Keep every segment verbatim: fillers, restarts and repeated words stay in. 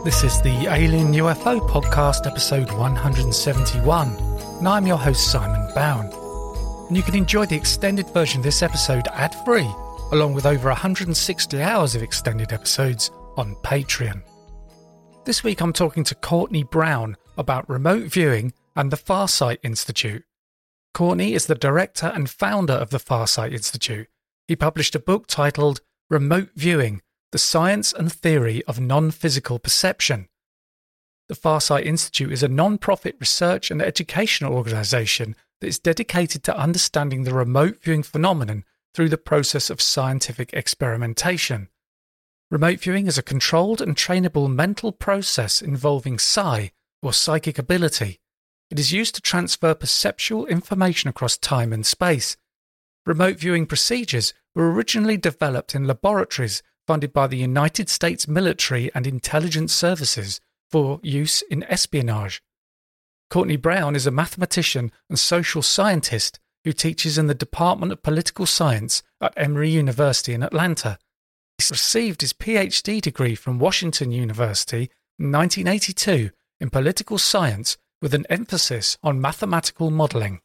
This is the Alien U F O Podcast, episode one hundred seventy-one, and I'm your host, Simon Bown. And you can enjoy the extended version of this episode ad-free, along with over one hundred sixty hours of extended episodes on Patreon. This week I'm talking to Courtney Brown about remote viewing and the Farsight Institute. Courtney is the director and founder of the Farsight Institute. He published a book titled Remote Viewing: The Science and Theory of Non-Physical Perception. The Farsight Institute is a non-profit research and educational organisation that is dedicated to understanding the remote viewing phenomenon through the process of scientific experimentation. Remote viewing is a controlled and trainable mental process involving psi, or psychic ability. It is used to transfer perceptual information across time and space. Remote viewing procedures were originally developed in laboratories funded by the United States military and intelligence services for use in espionage. Courtney Brown is a mathematician and social scientist who teaches in the Department of Political Science at Emory University in Atlanta. He received his PhD degree from Washington University in nineteen eighty-two in political science with an emphasis on mathematical modelling.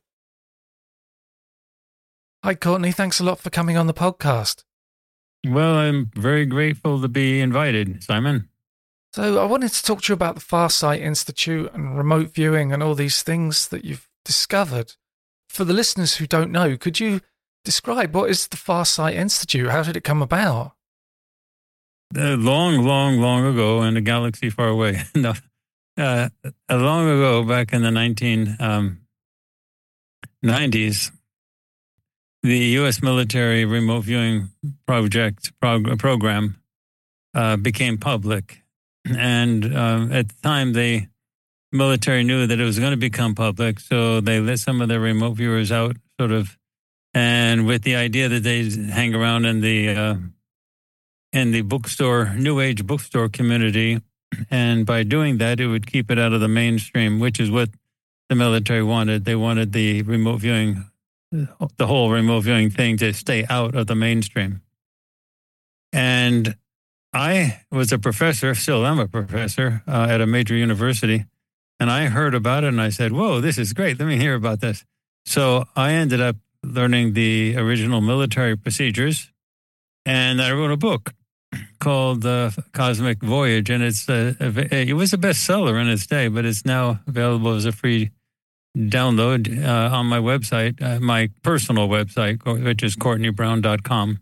Hi Courtney, thanks a lot for coming on the podcast. Well, I'm very grateful to be invited, Simon. So I wanted to talk to you about the Farsight Institute and remote viewing and all these things that you've discovered. For the listeners who don't know, could you describe what is the Farsight Institute? How did it come about? Uh, long, long, long ago in a galaxy far away. no, uh, long ago, back in the nineteen nineties, the U S military remote viewing project prog- program uh, became public. And uh, at the time, the military knew that it was going to become public, so they let some of their remote viewers out, sort of, and with the idea that they'd hang around in the uh, in the bookstore, New Age bookstore community, and by doing that, it would keep it out of the mainstream, which is what the military wanted. They wanted the remote viewing, the whole remote viewing thing, to stay out of the mainstream. And I was a professor, still am a professor, uh, at a major university, and I heard about it and I said, whoa, this is great. Let me hear about this. So I ended up learning the original military procedures, and I wrote a book called uh, Cosmic Voyage, and it's uh, it was a bestseller in its day, but it's now available as a free download uh, on my website, uh, my personal website, which is courtney brown dot com.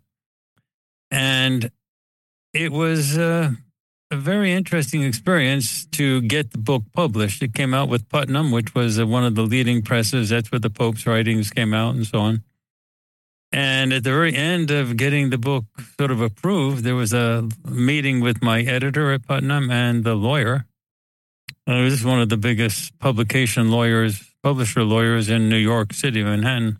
And it was uh, a very interesting experience to get the book published. It came out with Putnam, which was uh, one of the leading presses. That's where the Pope's writings came out and so on. And at the very end of getting the book sort of approved, there was a meeting with my editor at Putnam and the lawyer. Uh, this is one of the biggest publication lawyers, publisher lawyers in New York City, Manhattan.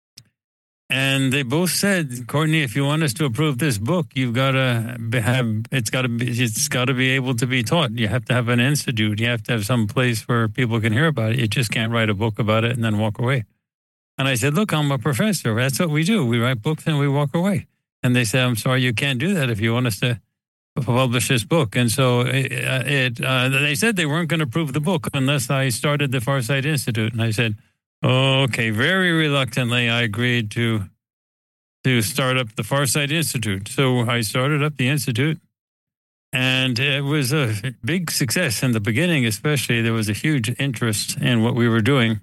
And they both said, Courtney, if you want us to approve this book, you've got to have, it's got to be, it's got to be able to be taught. You have to have an institute. You have to have some place where people can hear about it. You just can't write a book about it and then walk away. And I said, look, I'm a professor. That's what we do. We write books and we walk away. And they said, I'm sorry, you can't do that if you want us to publish this book. And so it, it uh, they said they weren't going to approve the book unless I started the Farsight Institute. And I said, okay, very reluctantly, I agreed to to start up the Farsight Institute. So I started up the Institute, and it was a big success in the beginning, especially. There was a huge interest in what we were doing.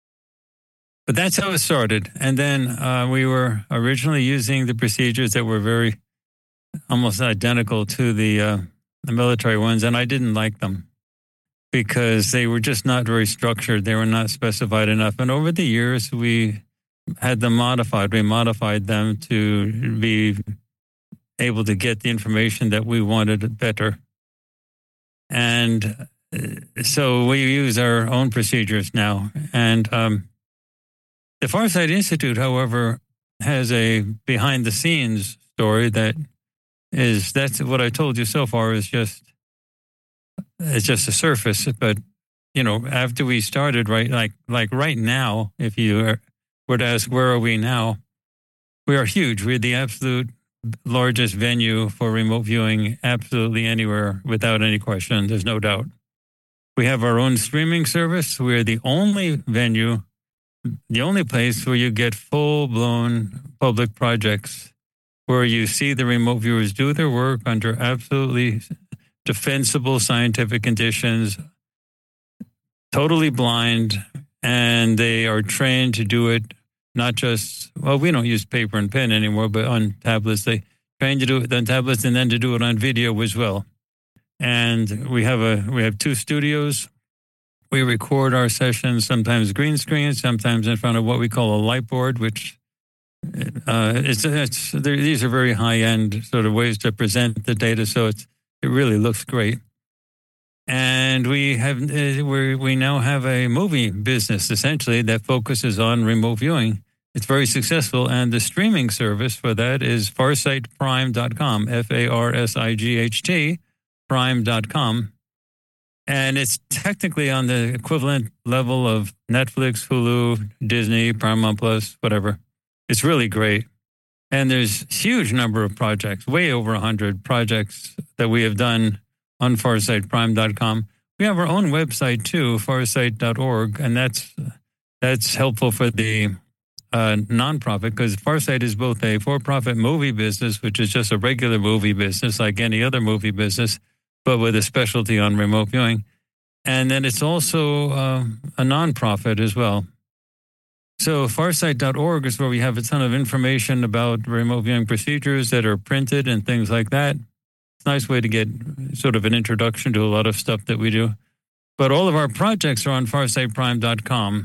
But that's how it started. And then uh, we were originally using the procedures that were very, almost identical to the, uh, the military ones, and I didn't like them because they were just not very structured. They were not specified enough. And over the years, we had them modified. We modified them to be able to get the information that we wanted better. And so we use our own procedures now. And um, the Farsight Institute, however, has a behind-the-scenes story that is, that's what I told you so far is just, it's just a surface. But, you know, after we started, right, like like right now, if you were to ask, where are we now? We are huge. We're the absolute largest venue for remote viewing absolutely anywhere without any question. There's no doubt. We have our own streaming service. We're the only venue, the only place where you get full-blown public projects where you see the remote viewers do their work under absolutely defensible scientific conditions, totally blind, and they are trained to do it not just, well, we don't use paper and pen anymore, but on tablets. They train to do it on tablets and then to do it on video as well. And we have a we have two studios. We record our sessions sometimes green screen, sometimes in front of what we call a light board, which uh, it's, it's these are very high end sort of ways to present the data. So it's it really looks great. And we have we we now have a movie business essentially that focuses on remote viewing. It's very successful, and the streaming service for that is farsight prime dot com, F A R S I G H T, prime dot com. And it's technically on the equivalent level of Netflix, Hulu, Disney, Paramount Plus, whatever. It's really great. And there's a huge number of projects, way over one hundred projects that we have done on farsight prime dot com. We have our own website too, farsight dot org, and that's that's helpful for the uh, nonprofit because Farsight is both a for-profit movie business, which is just a regular movie business like any other movie business, but with a specialty on remote viewing. And then it's also uh, a nonprofit as well. So farsight dot org is where we have a ton of information about remote viewing procedures that are printed and things like that. It's a nice way to get sort of an introduction to a lot of stuff that we do. But all of our projects are on farsight prime dot com.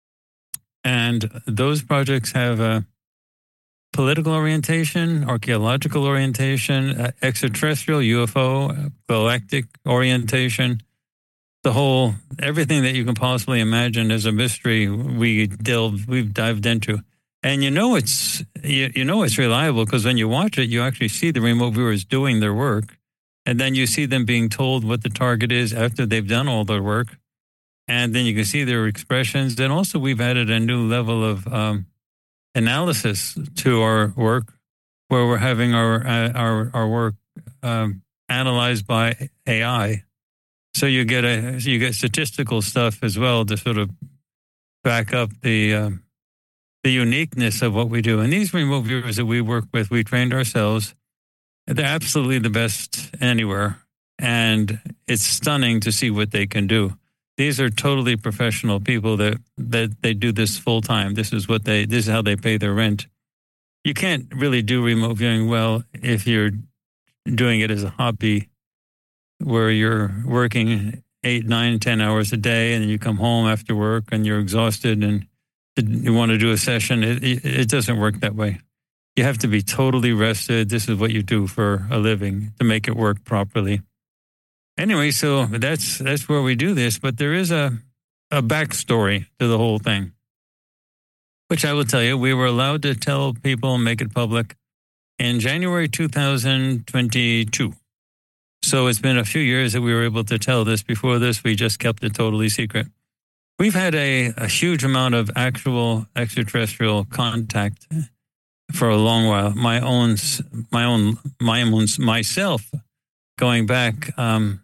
And those projects have a political orientation, archaeological orientation, extraterrestrial, U F O, galactic orientation. The whole, everything that you can possibly imagine as a mystery, we delved, we've dived into. And you know it's you, you know it's reliable because when you watch it, you actually see the remote viewers doing their work. And then you see them being told what the target is after they've done all their work. And then you can see their expressions. Then also we've added a new level of um, analysis to our work where we're having our uh, our, our work um, analyzed by A I. So you get a you get statistical stuff as well to sort of back up the uh, the uniqueness of what we do. And these remote viewers that we work with, we trained ourselves. They're absolutely the best anywhere, and it's stunning to see what they can do. These are totally professional people that that they do this full time. This is what they this is how they pay their rent. You can't really do remote viewing well if you're doing it as a hobby, where you're working eight, nine, ten hours a day, and then you come home after work and you're exhausted and you want to do a session. It, it, it doesn't work that way. You have to be totally rested. This is what you do for a living to make it work properly. Anyway, so that's that's where we do this. But there is a, a backstory to the whole thing, which I will tell you. We were allowed to tell people and make it public in January two thousand twenty-two. So it's been a few years that we were able to tell this. Before this, we just kept it totally secret. We've had a, a huge amount of actual extraterrestrial contact for a long while. My own, my own, my own, myself, going back, um,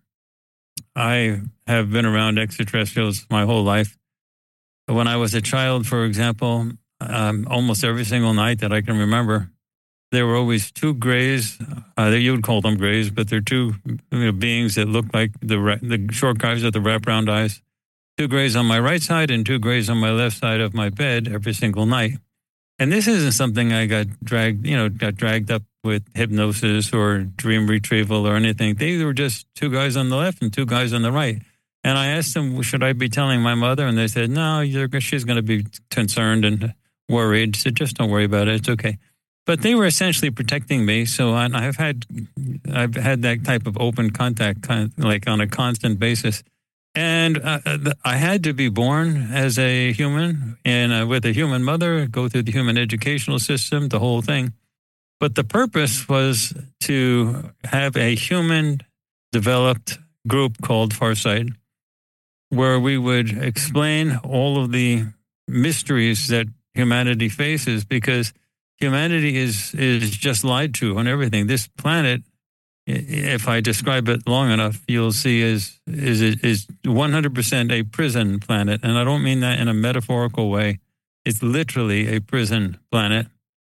I have been around extraterrestrials my whole life. When I was a child, for example, um, almost every single night that I can remember, there were always two grays. Uh, you would call them grays, but they're two you know, beings that look like the ra- the short guys with the wraparound eyes. Two grays on my right side and two grays on my left side of my bed every single night. And this isn't something I got dragged, you know, got dragged up with hypnosis or dream retrieval or anything. They were just two guys on the left and two guys on the right. And I asked them, should I be telling my mother? And they said, no, you're, she's going to be concerned and worried. I said, just don't worry about it. It's okay. But they were essentially protecting me. So I've had, I've had that type of open contact, kind of like on a constant basis. And uh, I had to be born as a human and uh, with a human mother, go through the human educational system, the whole thing. But the purpose was to have a human-developed group called Farsight, where we would explain all of the mysteries that humanity faces, because humanity is is just lied to on everything. This planet, if I describe it long enough, you'll see is is is one hundred percent a prison planet, and I don't mean that in a metaphorical way. It's literally a prison planet,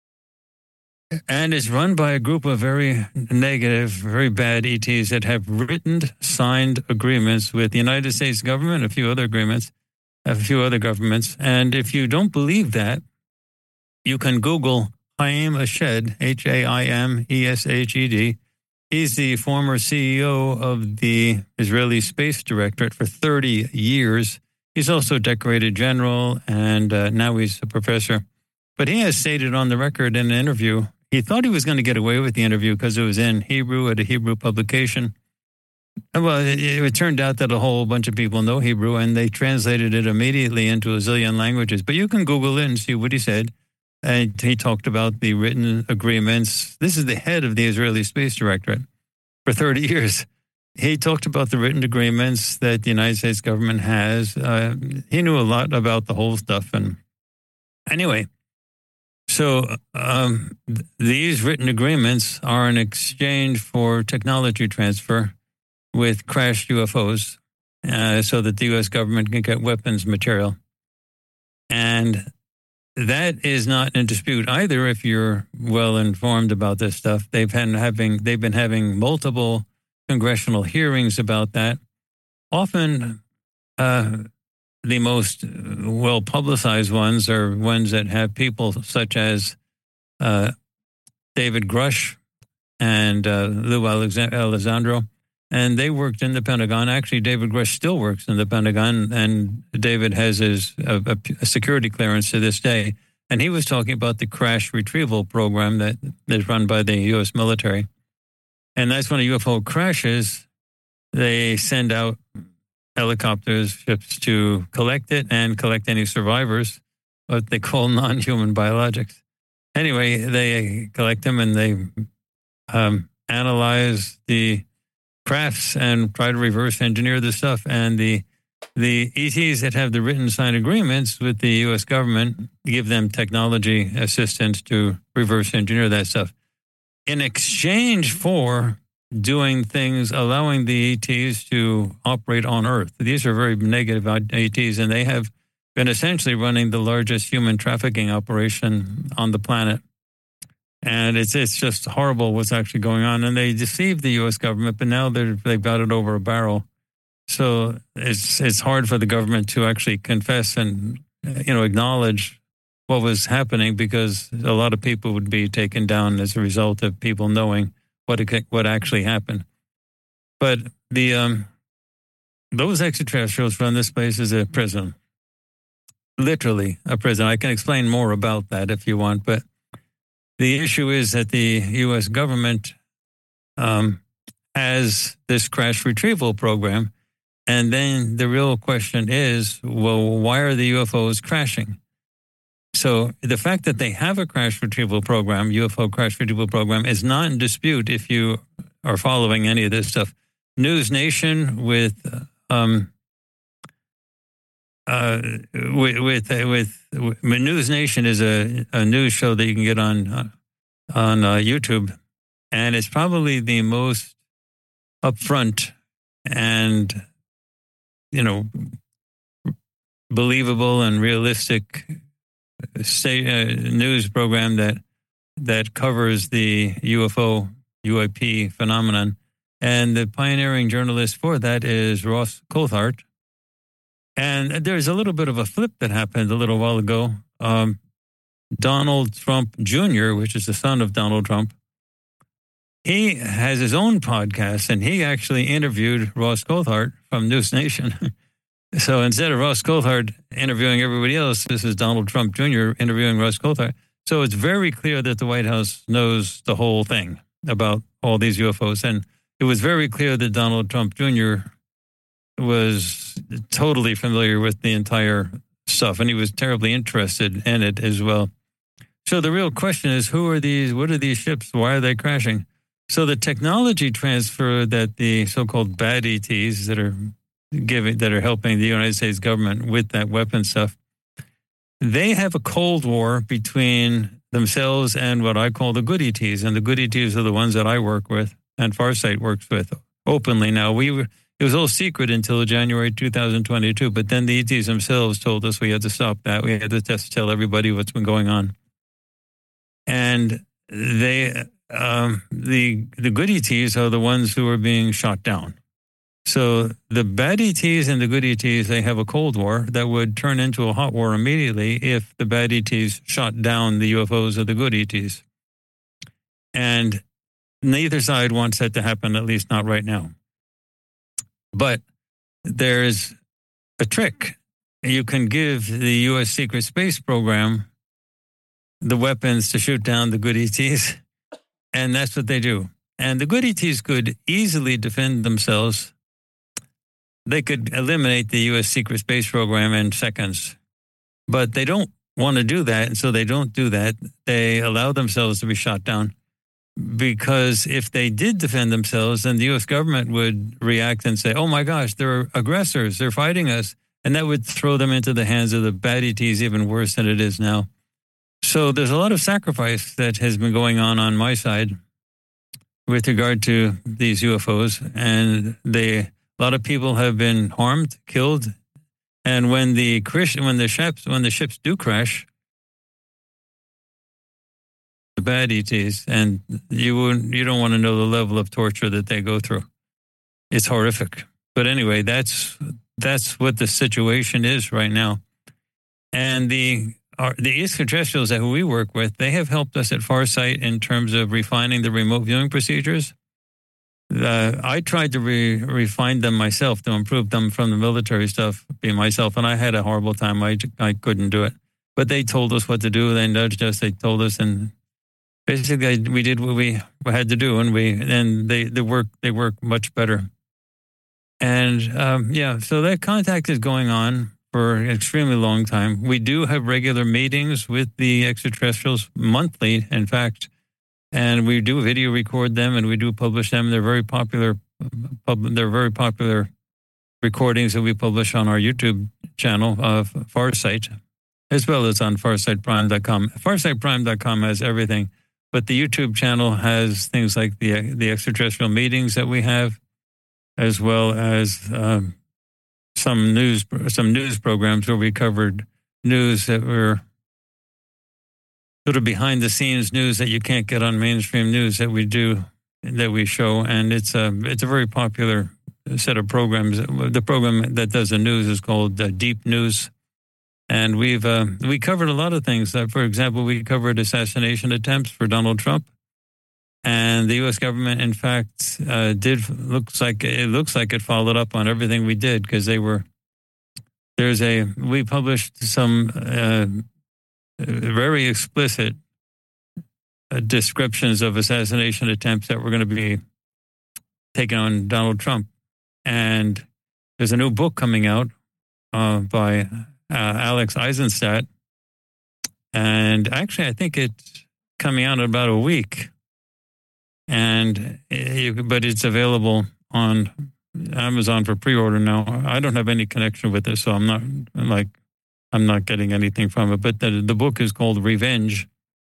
and it's run by a group of very negative, very bad E Ts that have written, signed agreements with the United States government, a few other agreements, a few other governments, and if you don't believe that, you can Google Haim Eshed, H A I M E S H E D. He's the former C E O of the Israeli Space Directorate for thirty years. He's also a decorated general, and uh, now he's a professor. But he has stated on the record in an interview, he thought he was going to get away with the interview because it was in Hebrew at a Hebrew publication. Well, it, it turned out that a whole bunch of people know Hebrew, and they translated it immediately into a zillion languages. But you can Google it and see what he said. And he talked about the written agreements. This is the head of the Israeli Space Directorate for thirty years. He talked about the written agreements that the United States government has. Uh, he knew a lot about the whole stuff. And anyway, so um, th- these written agreements are in exchange for technology transfer with crashed U F Os uh, so that the U S government can get weapons material. And that is not in dispute either. If you're well informed about this stuff, they've been having they've been having multiple congressional hearings about that. Often, uh, the most well publicized ones are ones that have people such as uh, David Grush and uh, Lou Alessandro, and they worked in the Pentagon. Actually, David Grush still works in the Pentagon, and David has his a, a security clearance to this day. And he was talking about the crash retrieval program that is run by the U S military. And that's when a U F O crashes, they send out helicopters, ships to collect it and collect any survivors, what they call non-human biologics. Anyway, they collect them and they um, analyze the crafts and try to reverse engineer the stuff. And the the E Ts that have the written signed agreements with the U S government give them technology assistance to reverse engineer that stuff. In exchange for doing things, allowing the E Ts to operate on Earth. These are very negative E Ts, and they have been essentially running the largest human trafficking operation on the planet. And it's it's just horrible what's actually going on. And they deceived the U S government, but now they're, they've got it over a barrel. So it's it's hard for the government to actually confess and, you know, acknowledge what was happening, because a lot of people would be taken down as a result of people knowing what it, what actually happened. But the um, those extraterrestrials run this place as a prison, literally a prison. I can explain more about that if you want, but the issue is that the U S government um, has this crash retrieval program, and then the real question is, well, why are the U F Os crashing? So the fact that they have a crash retrieval program, U F O crash retrieval program, is not in dispute if you are following any of this stuff. News Nation with um, uh, with with, with with News Nation is a, a news show that you can get on uh, on uh, YouTube, and it's probably the most upfront and, you know, believable and realistic state, uh, news program that that covers the U F O, U A P phenomenon. And the pioneering journalist for that is Ross Coulthart. And there's a little bit of a flip that happened a little while ago. Um, Donald Trump Junior, which is the son of Donald Trump, he has his own podcast, and he actually interviewed Ross Coulthart from News Nation. So instead of Ross Coulthart interviewing everybody else, this is Donald Trump Junior interviewing Ross Coulthart. So it's very clear that the White House knows the whole thing about all these U F Os. And it was very clear that Donald Trump Junior was totally familiar with the entire stuff, and he was terribly interested in it as well. So the real question is, who are these? What are these ships? Why are they crashing? So the technology transfer that the so-called bad E Ts that are giving, that are helping the United States government with that weapon stuff, they have a Cold War between themselves and what I call the good E Ts. And the good E Ts are the ones that I work with and Farsight works with openly now. We were, it was all secret until January two thousand twenty-two, but then the E Ts themselves told us we had to stop that. We had to just tell everybody what's been going on. And they, um, the the good E Ts are the ones who are being shot down. So the bad E Ts and the good E Ts, they have a Cold War that would turn into a hot war immediately if the bad E Ts shot down the U F Os of the good E Ts. And neither side wants that to happen, at least not right now. But there's a trick. You can give the U S secret space program the weapons to shoot down the good E Ts, and that's what they do. And the good E Ts could easily defend themselves. They could eliminate the U S secret space program in seconds, but they don't want to do that, and so they don't do that. They allow themselves to be shot down, because if they did defend themselves, then the U S government would react and say, oh my gosh, they're aggressors, they're fighting us, and that would throw them into the hands of the bad E Ts even worse than it is now. So there's a lot of sacrifice that has been going on on my side with regard to these U F Os, and they... A lot of people have been harmed, killed, and when the when the ships when the ships do crash, the bad E Ts, and you wouldn't, you don't want to know the level of torture that they go through. It's horrific. But anyway, that's that's what the situation is right now. And the our, the extraterrestrials that we work with, they have helped us at Farsight in terms of refining the remote viewing procedures. Uh, I tried to re- refine them myself, to improve them from the military stuff, being myself, and I had a horrible time. I, I couldn't do it. But they told us what to do. They nudged us. They told us, and basically we did what we had to do, and we and they they work they work much better. And um, yeah, so that contact is going on for an extremely long time. We do have regular meetings with the extraterrestrials monthly, in fact. And we do video record them, and we do publish them. They're very popular. Pub, they're very popular recordings that we publish on our YouTube channel of Farsight, as well as on farsight prime dot com. farsight prime dot com has everything, but the YouTube channel has things like the the extraterrestrial meetings that we have, as well as um, some news some news programs where we covered news that were sort of behind the scenes news that you can't get on mainstream news that we do, that we show. And it's a, it's a very popular set of programs. The program that does the news is called uh, Deep News. And we've, uh, we covered a lot of things. Uh, for example, we covered assassination attempts for Donald Trump. And the U S government, in fact, uh, did, looks like, it looks like it followed up on everything we did, because they were, there's a, we published some, uh, very explicit uh, descriptions of assassination attempts that were going to be taken on Donald Trump. And there's a new book coming out uh, by uh, Alex Eisenstadt. And actually, I think it's coming out in about a week. And you, but it's available on Amazon for pre-order now. I don't have any connection with this, so I'm not like, I'm not getting anything from it, but the, the book is called Revenge,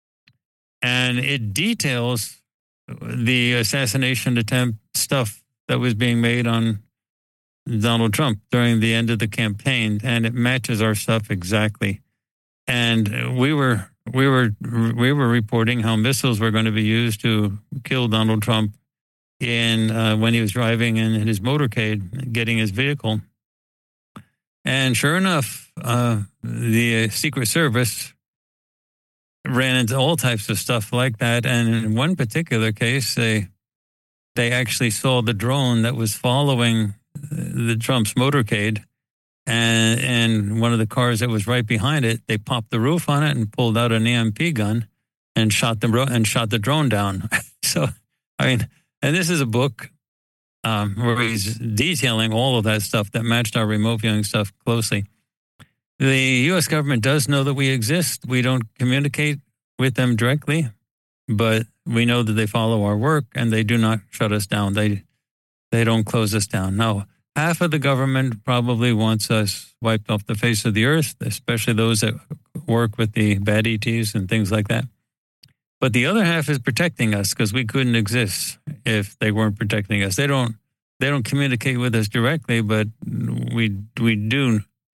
and it details the assassination attempt stuff that was being made on Donald Trump during the end of the campaign, and it matches our stuff exactly. And we were we were we were reporting how missiles were going to be used to kill Donald Trump in uh, when he was driving in his motorcade, getting his vehicle. And sure enough, uh, the Secret Service ran into all types of stuff like that. And in one particular case, they they actually saw the drone that was following the Trump's motorcade, and and one of the cars that was right behind it, they popped the roof on it and pulled out an E M P gun and shot the and shot the drone down. So, I mean, and this is a book. Um, where he's detailing all of that stuff that matched our remote viewing stuff closely. The U S government does know that we exist. We don't communicate with them directly, but we know that they follow our work, and they do not shut us down. They they don't close us down. Now, half of the government probably wants us wiped off the face of the earth, especially those that work with the bad E Ts and things like that. But the other half is protecting us because we couldn't exist if they weren't protecting us. They don't they don't communicate with us directly, but we we do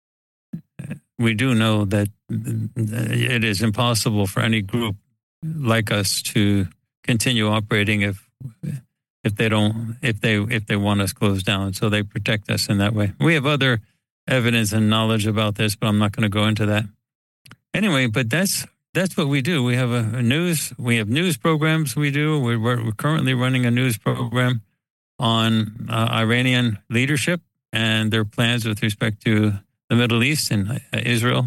we do know that it is impossible for any group like us to continue operating if if they don't if they if they want us closed down. So they protect us in that way. We have other evidence and knowledge about this, but I'm not going to go into that. Anyway, but that's That's what we do. We have a, a news. We have news programs. We do. We're, we're currently running a news program on uh, Iranian leadership and their plans with respect to the Middle East and uh, Israel.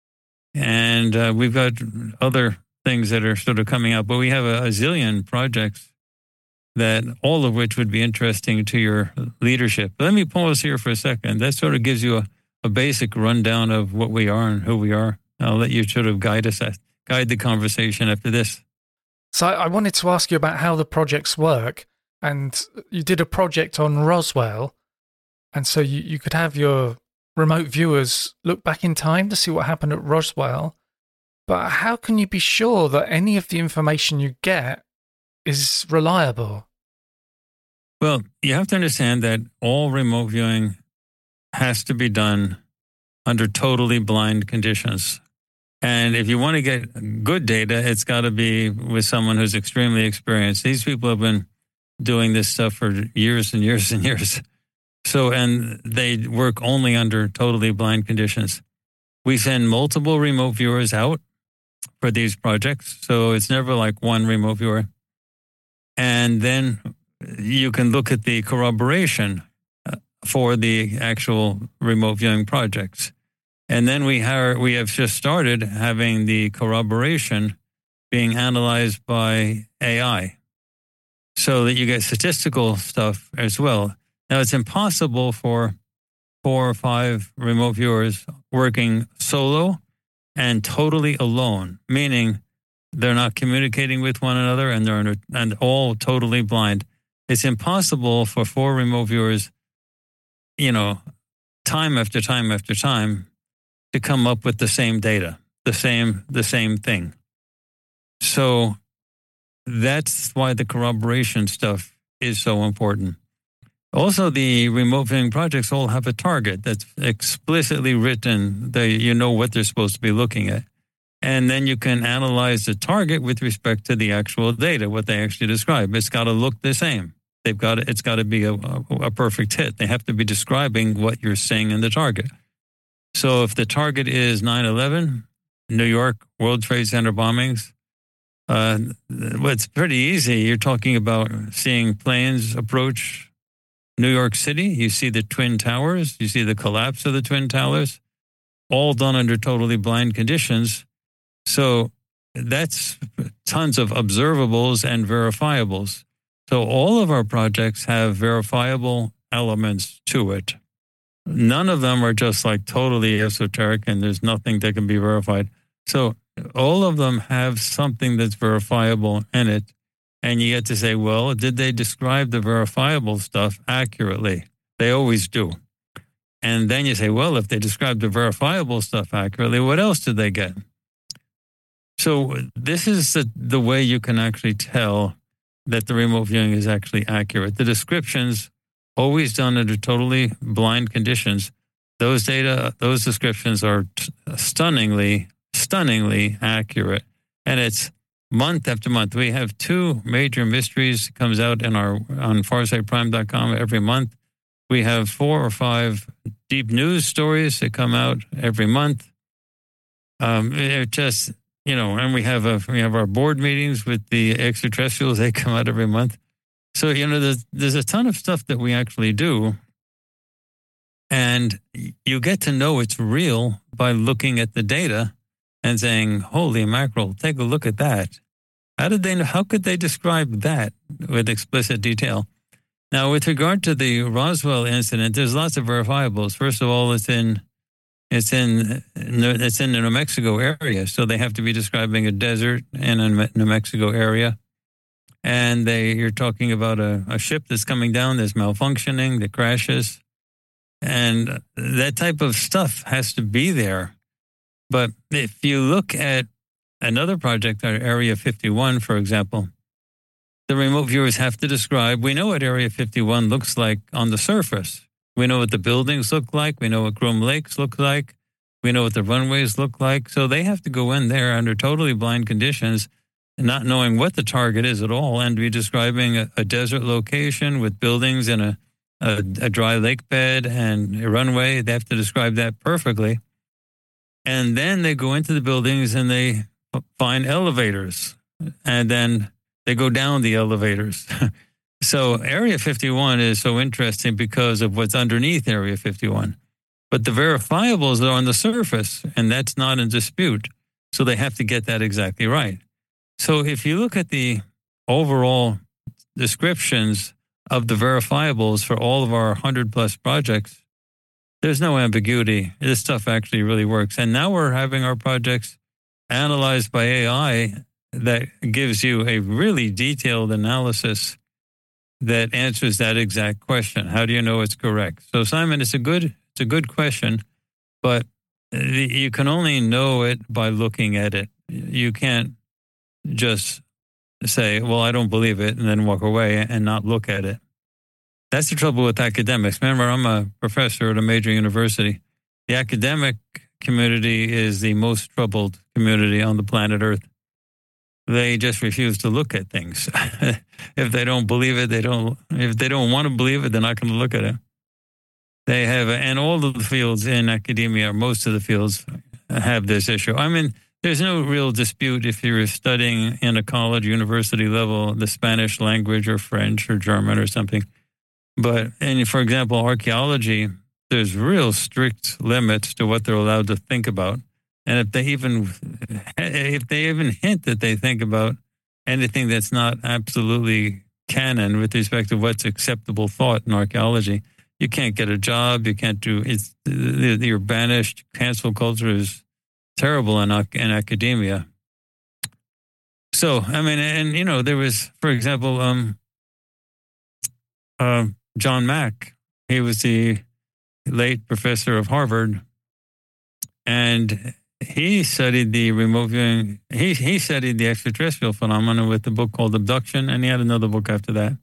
And uh, we've got other things that are sort of coming out. But we have a, a zillion projects that all of which would be interesting to your leadership. Let me pause here for a second. That sort of gives you a, a basic rundown of what we are and who we are. I'll let you sort of guide us at guide the conversation after this. So I wanted to ask you about how the projects work. And you did a project on Roswell. And so you, you could have your remote viewers look back in time to see what happened at Roswell. But how can you be sure that any of the information you get is reliable? Well, you have to understand that all remote viewing has to be done under totally blind conditions. And if you want to get good data, it's got to be with someone who's extremely experienced. These people have been doing this stuff for years and years and years. So, and they work only under totally blind conditions. We send multiple remote viewers out for these projects. So it's never like one remote viewer. And then you can look at the corroboration for the actual remote viewing projects. And then we have, we have just started having the corroboration being analyzed by A I so that you get statistical stuff as well. Now, it's impossible for four or five remote viewers working solo and totally alone, meaning they're not communicating with one another and they're under, and all totally blind. It's impossible for four remote viewers, you know, time after time after time, to come up with the same data, the same the same thing. So that's why the corroboration stuff is so important. Also, the remote viewing projects all have a target that's explicitly written. They, you know what they're supposed to be looking at. And then you can analyze the target with respect to the actual data, what they actually describe. It's got to look the same. They've got to, it's got to be a, a, a perfect hit. They have to be describing what you're saying in the target. So if the target is nine eleven, New York, World Trade Center bombings, uh, well, it's pretty easy. You're talking about seeing planes approach New York City. You see the Twin Towers. You see the collapse of the Twin Towers, all done under totally blind conditions. So that's tons of observables and verifiables. So all of our projects have verifiable elements to it. None of them are just like totally esoteric and there's nothing that can be verified. So all of them have something that's verifiable in it. And you get to say, well, did they describe the verifiable stuff accurately? They always do. And then you say, well, if they described the verifiable stuff accurately, what else did they get? So this is the, the way you can actually tell that the remote viewing is actually accurate. The descriptions always done under totally blind conditions. Those data, those descriptions are t- stunningly, stunningly accurate. And it's month after month. We have two major mysteries that comes out in our on farsight prime dot com every month. We have four or five deep news stories that come out every month. Um, it just, you know, and we have a we have our board meetings with the extraterrestrials. They come out every month. So, you know, there's, there's a ton of stuff that we actually do, and you get to know it's real by looking at the data and saying, holy mackerel, take a look at that. How did they know, how could they describe that with explicit detail? Now, with regard to the Roswell incident, there's lots of verifiables. First of all, it's in it's in it's in the New Mexico area, so they have to be describing a desert in a New Mexico area. And they, you're talking about a, a ship that's coming down, that's malfunctioning, that crashes. And that type of stuff has to be there. But if you look at another project, our Area fifty-one, for example, the remote viewers have to describe, we know what Area fifty-one looks like on the surface. We know what the buildings look like. We know what Groom Lakes look like. We know what the runways look like. So they have to go in there under totally blind conditions, not knowing what the target is at all, and be describing a, a desert location with buildings and a, a, a dry lake bed and a runway. They have to describe that perfectly. And then they go into the buildings and they find elevators. And then they go down the elevators. So Area fifty-one is so interesting because of what's underneath Area fifty-one. But the verifiables are on the surface, and that's not in dispute. So they have to get that exactly right. So if you look at the overall descriptions of the verifiables for all of our one hundred plus projects, there's no ambiguity. This stuff actually really works. And now we're having our projects analyzed by A I that gives you a really detailed analysis that answers that exact question. How do you know it's correct? So, Simon, it's a good it's a good question, but you can only know it by looking at it. You can't just say, well, I don't believe it, and then walk away and not look at it. That's the trouble with academics. Remember, I'm a professor at a major university. The academic community is the most troubled community on the planet Earth. They just refuse to look at things. If they don't believe it, they don't. If they don't want to believe it, they're not going to look at it. They have, and all of the fields in academia, most of the fields have this issue. I mean, there's no real dispute if you're studying in a college, university level, the Spanish language or French or German or something. But, and for example, archaeology, there's real strict limits to what they're allowed to think about. And if they even if they even hint that they think about anything that's not absolutely canon with respect to what's acceptable thought in archaeology, you can't get a job. You can't do it's you're banished. Cancel culture is terrible in in academia. So I mean, and you know, there was, for example, um, uh, John Mack. He was the late professor of Harvard, and he studied the remote viewing. He he studied the extraterrestrial phenomena with the book called Abduction, and he had another book after that.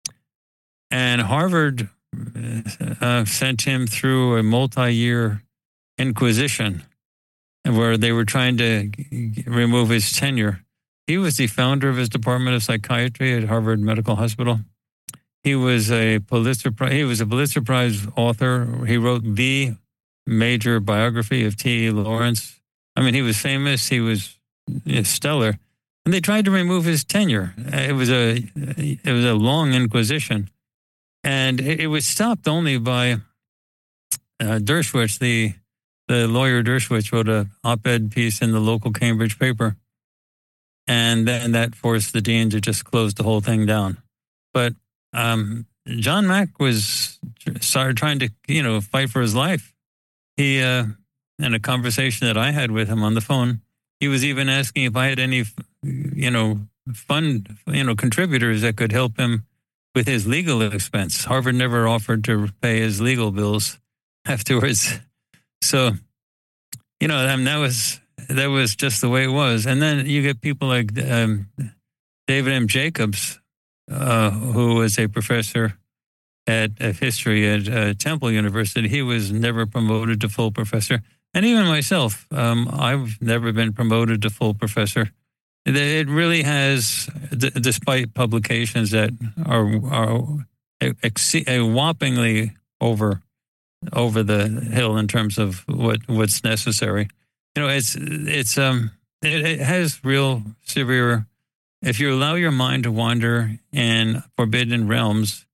And Harvard uh, sent him through a multi-year inquisition, where they were trying to g- remove his tenure. He was the founder of his department of psychiatry at Harvard Medical Hospital. He was a Pulitzer Prize, he was a Pulitzer Prize author. He wrote the major biography of T E Lawrence. I mean, he was famous. He was stellar, and they tried to remove his tenure. It was a it was a long inquisition, and it, it was stopped only by uh, Dershowitz. The the lawyer Dershowitz wrote a op-ed piece in the local Cambridge paper, and then that forced the dean to just close the whole thing down. But um, John Mack was started trying to you know fight for his life. He. Uh, In a conversation that I had with him on the phone, he was even asking if I had any, you know, fund, you know, contributors that could help him with his legal expense. Harvard never offered to pay his legal bills afterwards. So, you know, I mean, that was that was just the way it was. And then you get people like um, David M. Jacobs, uh, who was a professor at of history at uh, Temple University. He was never promoted to full professor. And even myself, um, I've never been promoted to full professor. It really has, d- despite publications that are are ex- whoppingly over over the hill in terms of what, what's necessary. You know, it's it's um it, it has real severe. If you allow your mind to wander in forbidden realms,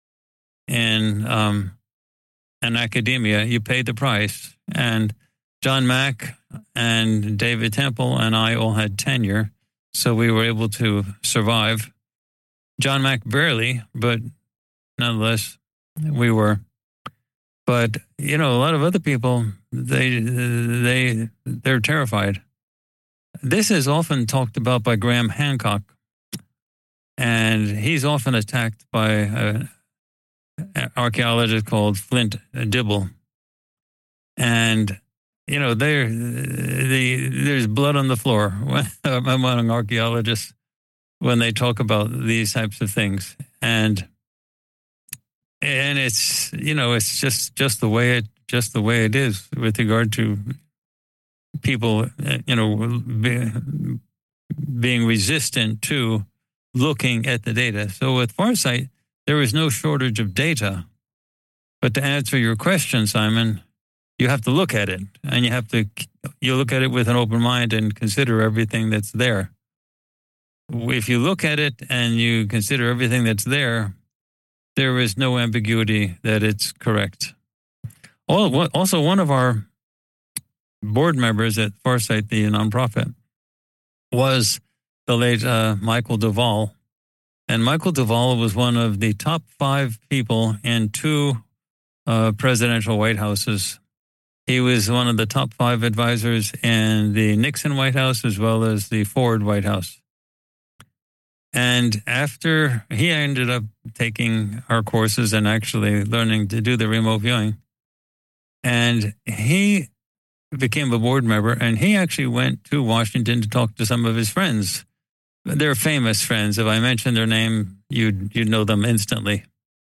in um, in academia, you pay the price. And John Mack and David Temple and I all had tenure, so we were able to survive. John Mack barely, but nonetheless, we were. But, you know, a lot of other people, they, they, they're terrified. This is often talked about by Graham Hancock, and he's often attacked by an archaeologist called Flint Dibble. And you know, there, the, there's blood on the floor among archaeologists when they talk about these types of things. And and it's, you know, it's just, just the way it just the way it is with regard to people, you know, be, being resistant to looking at the data. So with Farsight, there is no shortage of data. But to answer your question, Simon, you have to look at it, and you have to you look at it with an open mind and consider everything that's there. If you look at it and you consider everything that's there, there is no ambiguity that it's correct. Also, one of our board members at Farsight, the nonprofit, was the late uh, Michael Duvall. And Michael Duvall was one of the top five people in two uh, presidential White Houses. He was one of the top five advisors in the Nixon White House as well as the Ford White House. And after he ended up taking our courses and actually learning to do the remote viewing, and he became a board member, and he actually went to Washington to talk to some of his friends. They're famous friends. If I mention their name, you'd you'd know them instantly.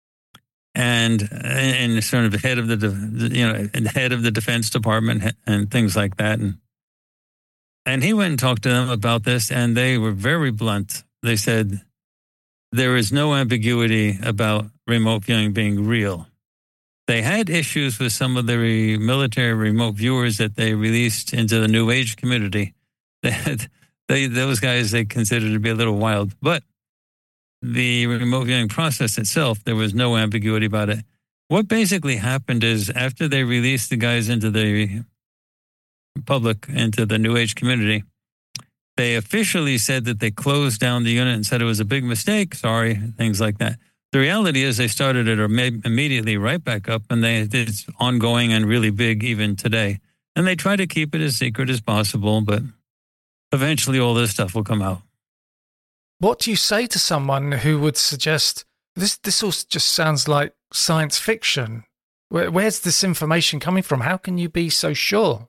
And and sort of the head of the you know the head of the Defense Department and things like that. And and he went and talked to them about this, and they were very blunt. They said there is no ambiguity about remote viewing being real. They had issues with some of the military remote viewers that they released into the New Age community. They had, they, those guys they considered to be a little wild. But the remote viewing process itself, there was no ambiguity about it. What basically happened is after they released the guys into the public, into the New Age community, they officially said that they closed down the unit and said it was a big mistake. Sorry, things like that. The reality is they started it immediately right back up, and they it's ongoing and really big even today. And they try to keep it as secret as possible, but eventually all this stuff will come out. What do you say to someone who would suggest this? This all just sounds like science fiction. Where, where's this information coming from? How can you be so sure?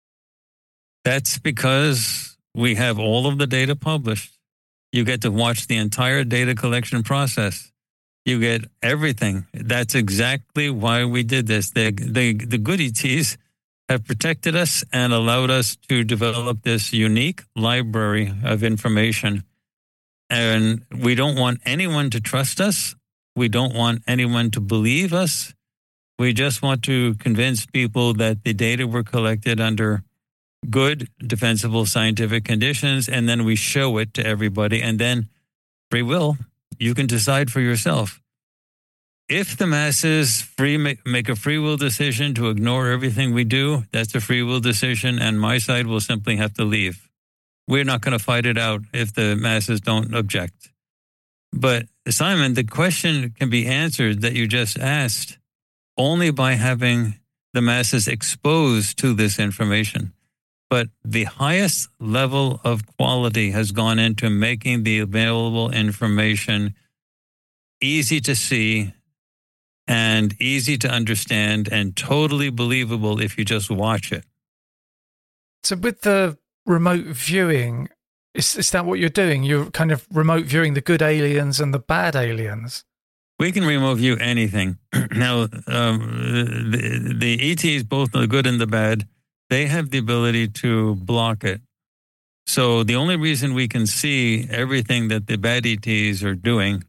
That's because we have all of the data published. You get to watch the entire data collection process. You get everything. That's exactly why we did this. The, the, the good E Ts have protected us and allowed us to develop this unique library of information. And we don't want anyone to trust us. We don't want anyone to believe us. We just want to convince people that the data were collected under good, defensible scientific conditions, and then we show it to everybody, and then free will. You can decide for yourself. If the masses free make a free will decision to ignore everything we do, that's a free will decision, and my side will simply have to leave. We're not going to fight it out if the masses don't object. But Simon, the question can be answered that you just asked only by having the masses exposed to this information. But the highest level of quality has gone into making the available information easy to see and easy to understand and totally believable if you just watch it. So with the remote viewing, is, is that what you're doing? You're kind of remote viewing the good aliens and the bad aliens? We can remote view anything. Now, um, the, the E Ts, both the good and the bad, they have the ability to block it. So the only reason we can see everything that the bad E Ts are doing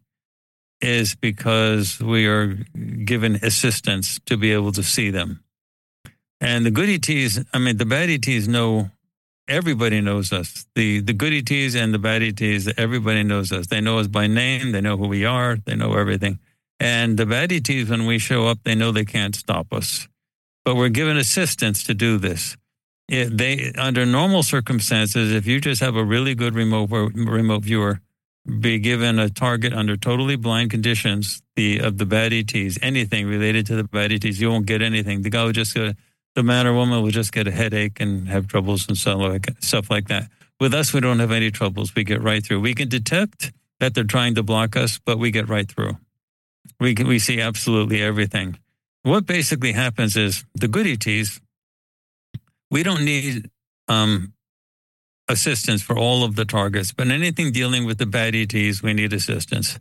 is because we are given assistance to be able to see them. And the good E Ts, I mean, the bad E Ts know, everybody knows us. The the good E Ts and the bad E Ts, everybody knows us. They know us by name. They know who we are. They know everything. And the bad E Ts, when we show up, they know they can't stop us. But we're given assistance to do this. It, they, under normal circumstances, if you just have a really good remote remote viewer, be given a target under totally blind conditions, the of the bad E Ts, anything related to the bad E Ts, you won't get anything. The guy will just get, the man or woman will just get a headache and have troubles and stuff like, stuff like that. With us, we don't have any troubles. We get right through. We can detect that they're trying to block us, but we get right through. We can, we see absolutely everything. What basically happens is the good E Ts, we don't need um, assistance for all of the targets, but anything dealing with the bad E Ts, we need assistance.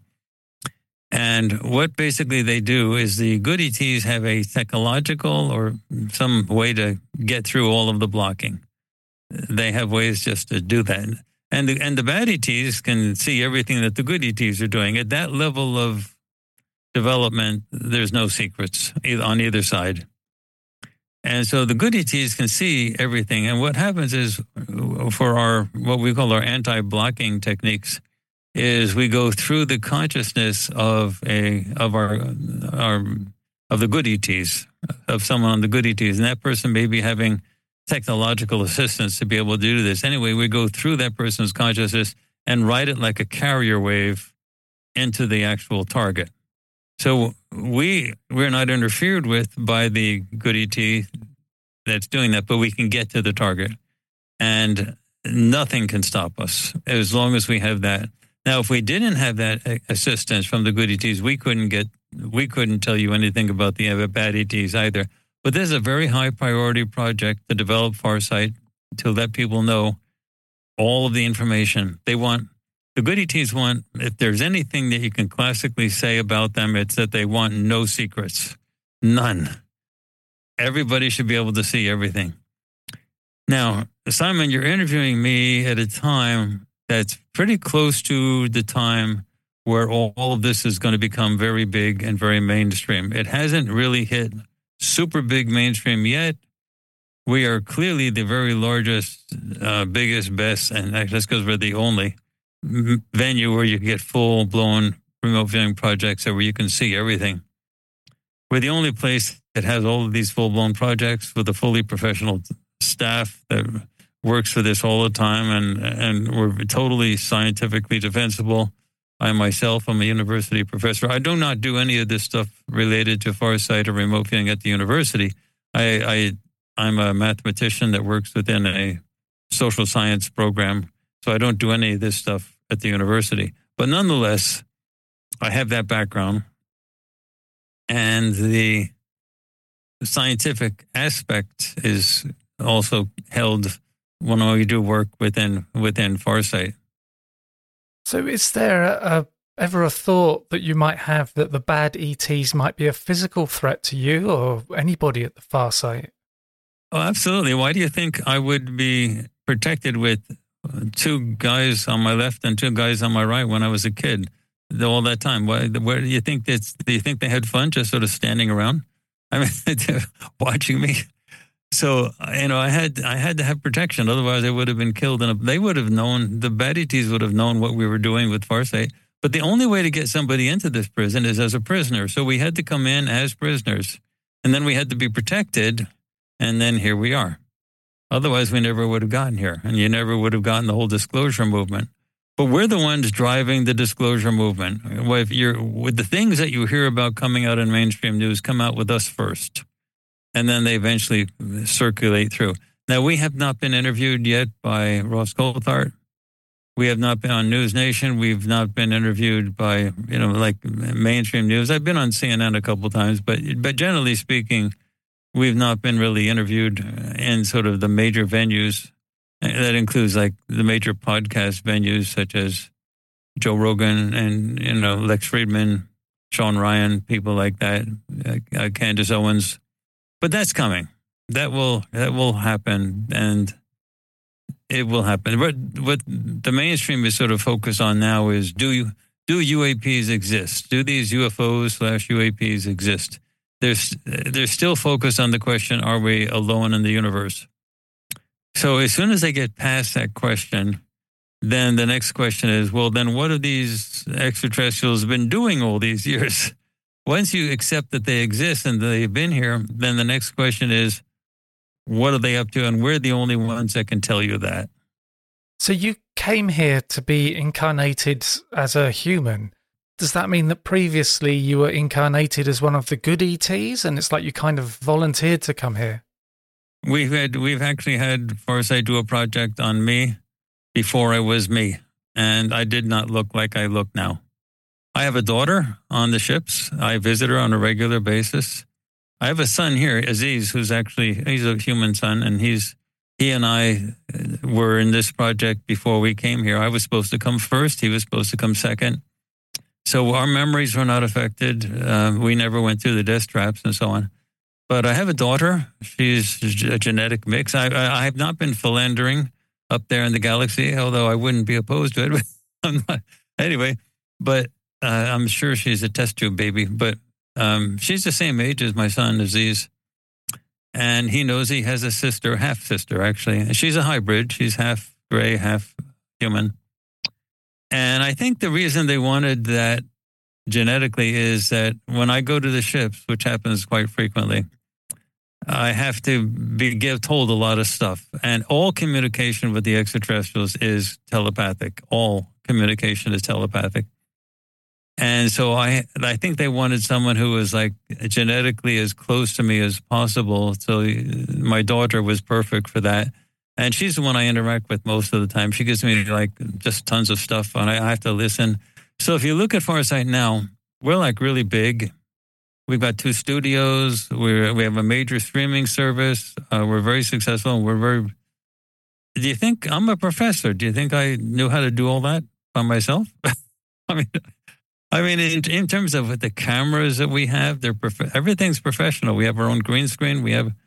And what basically they do is the good E Ts have a technological or some way to get through all of the blocking. They have ways just to do that. And the, and the bad E Ts can see everything that the good E Ts are doing. At that level of development, there's no secrets on either side. And so the good E Ts can see everything. And what happens is for our, what we call our anti-blocking techniques, is we go through the consciousness of a of our our of the good E Ts, of someone on the good E Ts, and that person may be having technological assistance to be able to do this. Anyway, we go through that person's consciousness and write it like a carrier wave into the actual target. So we we're not interfered with by the good E T that's doing that, but we can get to the target, and nothing can stop us as long as we have that. Now, if we didn't have that assistance from the good E Ts, we couldn't get, we couldn't tell you anything about the bad E Ts either. But this is a very high priority project to develop Farsight, to let people know all of the information. They want, the good E Ts want, if there's anything that you can classically say about them, it's that they want no secrets. None. Everybody should be able to see everything. Now, Simon, you're interviewing me at a time that's pretty close to the time where all, all of this is going to become very big and very mainstream. It hasn't really hit super big mainstream yet. We are clearly the very largest, uh, biggest, best, and actually that's because we're the only venue where you get full-blown remote viewing projects where you can see everything. We're the only place that has all of these full-blown projects with a fully professional staff that works for this all the time, and and we're totally scientifically defensible. I myself am a university professor. I do not do any of this stuff related to Farsight or remote viewing at the university. I, I I'm a mathematician that works within a social science program, so I don't do any of this stuff at the university. But nonetheless, I have that background, and the scientific aspect is also held when we do work within within Farsight. So is there a, a, ever a thought that you might have that the bad E Ts might be a physical threat to you or anybody at the Farsight? Oh, absolutely. Why do you think I would be protected with two guys on my left and two guys on my right when I was a kid all that time? Why, where do you think that's, do you think they had fun just sort of standing around? I mean, watching me. So, you know, I had I had to have protection. Otherwise, I would have been killed. And they would have known, the bad E Ts would have known what we were doing with Farsight. But the only way to get somebody into this prison is as a prisoner. So we had to come in as prisoners. And then we had to be protected. And then here we are. Otherwise, we never would have gotten here. And you never would have gotten the whole disclosure movement. But we're the ones driving the disclosure movement. If you're, with the things that you hear about coming out in mainstream news, come out with us first. And then they eventually circulate through. Now, we have not been interviewed yet by Ross Coulthart. We have not been on News Nation. We've not been interviewed by, you know, like mainstream news. I've been on C N N a couple of times, but but generally speaking, we've not been really interviewed in sort of the major venues. That includes like the major podcast venues such as Joe Rogan and, you know, Lex Friedman, Sean Ryan, people like that, uh, Candace Owens. But that's coming. That will that will happen, and it will happen. But what the mainstream is sort of focused on now is, do you, do U A Ps exist? Do these U F Os slash U A Ps exist? There's they're still focused on the question, are we alone in the universe? So as soon as they get past that question, then the next question is, well, then what have these extraterrestrials been doing all these years? Once you accept that they exist and they've been here, then the next question is, what are they up to? And we're the only ones that can tell you that. So you came here to be incarnated as a human. Does that mean that previously you were incarnated as one of the good E Ts and it's like you kind of volunteered to come here? We've had, we've actually had Farsight do a project on me before I was me, and I did not look like I look now. I have a daughter on the ships. I visit her on a regular basis. I have a son here, Aziz, who's actually, he's a human son, and he's he and I were in this project before we came here. I was supposed to come first. He was supposed to come second. So our memories were not affected. Uh, we never went through the death traps and so on. But I have a daughter. She's a genetic mix. I, I, I have not been philandering up there in the galaxy, although I wouldn't be opposed to it. I'm not, anyway, but uh, I'm sure she's a test tube baby. But um, she's the same age as my son, Aziz. And he knows he has a sister, half sister, actually. And she's a hybrid. She's half gray, half human. And I think the reason they wanted that genetically is that when I go to the ships, which happens quite frequently, I have to be give, told a lot of stuff. And all communication with the extraterrestrials is telepathic. All communication is telepathic. And so I I think they wanted someone who was like genetically as close to me as possible. So my daughter was perfect for that. And she's the one I interact with most of the time. She gives me like just tons of stuff and I have to listen. So if you look at Farsight now, we're like really big. We've got two studios. We we have a major streaming service. Uh, we're very successful. We're very. Do you think I'm a professor? Do you think I knew how to do all that by myself? I mean, I mean, in, in terms of the cameras that we have, they're prof- everything's professional. We have our own green screen. We have,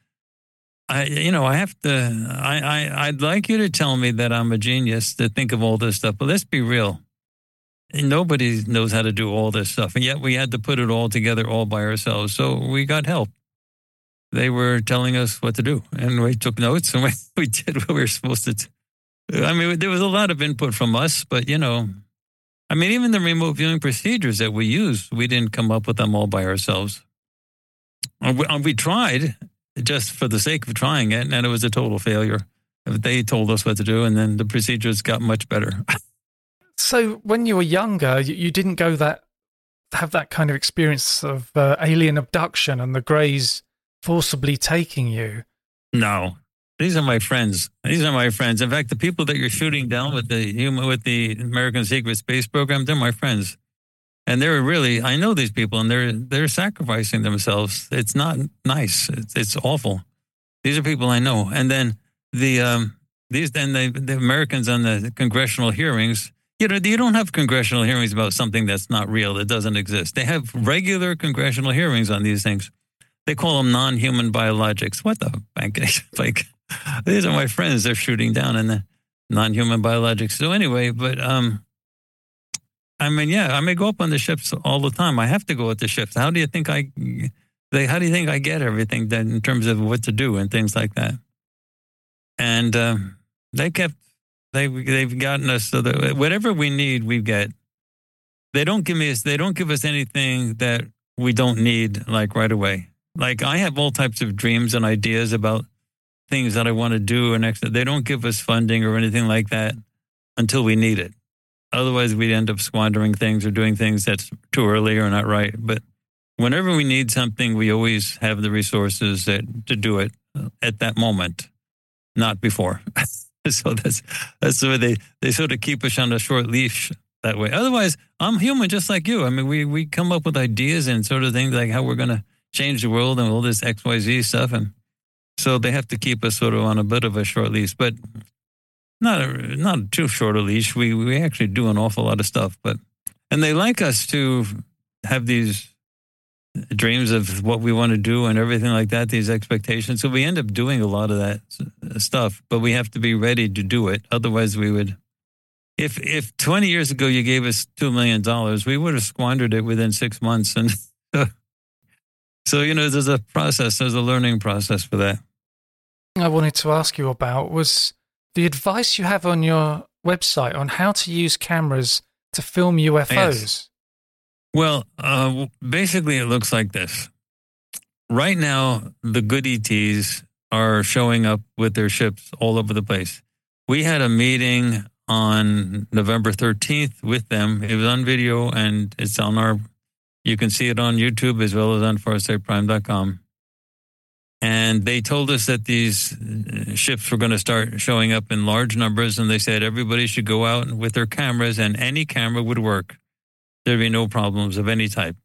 I you know, I have to. I, I I'd like you to tell me that I'm a genius to think of all this stuff. But let's be real. Nobody knows how to do all this stuff. And yet we had to put it all together all by ourselves. So we got help. They were telling us what to do. And we took notes and we, we did what we were supposed to do. I mean, there was a lot of input from us, but, you know, I mean, even the remote viewing procedures that we use, we didn't come up with them all by ourselves. And we, and we tried just for the sake of trying it, and it was a total failure. They told us what to do, and then the procedures got much better. So when you were younger, you, you didn't go that have that kind of experience of uh, alien abduction and the Greys forcibly taking you. No, these are my friends. These are my friends. In fact, the people that you're shooting down with the human with the American Secret Space Program, they're my friends, and they're really. I know these people, and they're they're sacrificing themselves. It's not nice. It's, it's awful. These are people I know, and then the um, these then the, the Americans on the congressional hearings. You know, you don't have congressional hearings about something that's not real, that doesn't exist. They have regular congressional hearings on these things. They call them non-human biologics. What the heck? Like, these are my friends. They're shooting down in the non-human biologics. So anyway, but um, I mean, yeah, I may go up on the ships all the time. I have to go at the ships. How do you think I? They, how do you think I get everything done in terms of what to do and things like that? And uh, they kept. They they've gotten us so that whatever we need, we get. They don't give me they don't give us anything that we don't need like right away. Like I have all types of dreams and ideas about things that I want to do, and they don't give us funding or anything like that until we need it. Otherwise, we'd end up squandering things or doing things that's too early or not right. But whenever we need something, we always have the resources that to do it at that moment, not before. So that's that's the way they, they sort of keep us on a short leash that way. Otherwise, I'm human just like you. I mean, we, we come up with ideas and sort of things like how we're going to change the world and all this X Y Z stuff. And so they have to keep us sort of on a bit of a short leash, but not a, not too short a leash. We, we actually do an awful lot of stuff. But and they like us to have these dreams of what we want to do and everything like that, these expectations. So we end up doing a lot of that stuff, but we have to be ready to do it. Otherwise we would, if if twenty years ago you gave us two million dollars, we would have squandered it within six months. And so, so, you know, there's a process, there's a learning process for that. I wanted to ask you about was the advice you have on your website on how to use cameras to film U F Os. Yes. Well, uh, basically it looks like this. Right now, the good E Ts are showing up with their ships all over the place. We had a meeting on November thirteenth with them. It was on video and it's on our, you can see it on YouTube as well as on farsight prime dot com. And they told us that these ships were going to start showing up in large numbers. And they said everybody should go out with their cameras and any camera would work. There'd be no problems of any type.